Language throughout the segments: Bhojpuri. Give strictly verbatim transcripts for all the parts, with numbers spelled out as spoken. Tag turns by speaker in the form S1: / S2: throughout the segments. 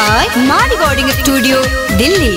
S1: by Ma Recording Studio, Delhi.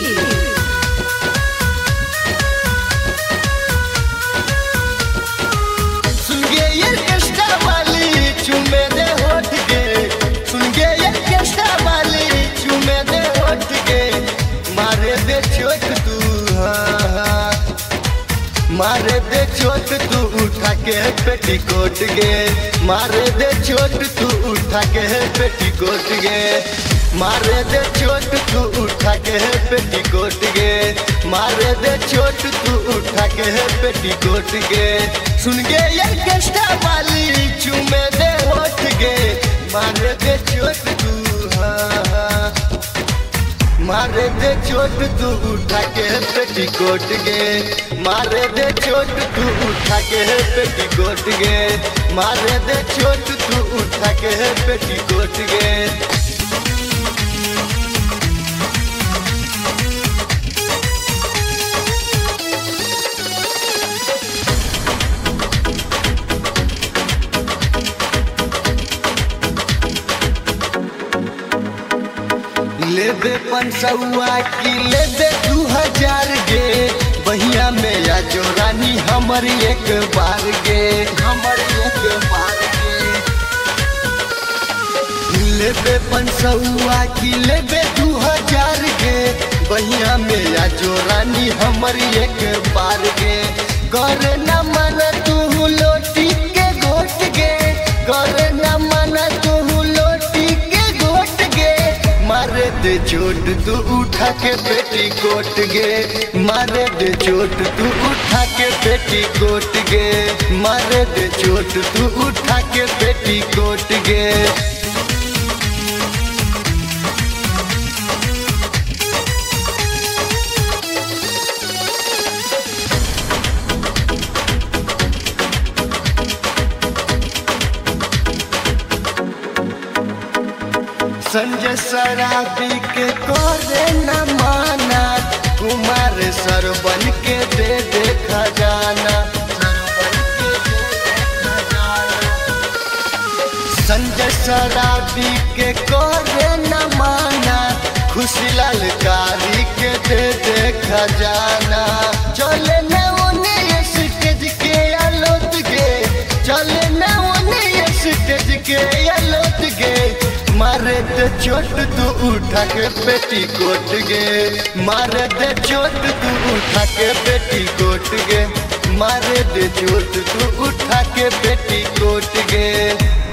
S2: मारे दे चोट तू उठा के पेटीकोट गे, मारे दे चोट तू उठा के पेटीकोट गे, मारे दे चोट तू उठा के पेटीकोट गे, मारे दे चोट तू उठा के पेटीकोट गे। सुन गे ये केस्टा वाली चूमे दे होठ गे, मारे दे चोट तू हाँ हाँ, मारे दे चोट तू उठा के पेटीकोट गे, मारे दे चोट तू उठा के पेटीकोट गे, मारे दे चोट तू उठा के पेटीकोट गे। लेबे पंसौआ की लेबे दू हजार गे, बहिया में या जोरानी हमर एक बार गे, हमर एक बार गे। लेबे पंसौआ की लेबे दू हजार गे, बहिया में या जोरानी हमर एक बार गे। कर न मन तू लोटी के घोट गे, कर न मन तू लोटी के घोट गे, मारे दे चोट तू उठा के पेटीकोट गे, मारे दे चोट तू उठा के पेटीकोट गे, मारे दे चोट तू उठा के पेटीकोट गे। संजय शराबी के करे न माना, कुमार सरबन के दे दे खजाना, संजय शराबी के करे न माना, खुशीलाल कारी के दे दे खजाना। चले न उन्हें स्टेज के अलोट गे, चले न उन्हें स्टेज के अलोट गे, मारे दे चोट तू उठा के पेटीकोट गे, मारे दे चोट तू उठा के पेटीकोट गे, मारे दे चोट तू उठा के पेटीकोट गे।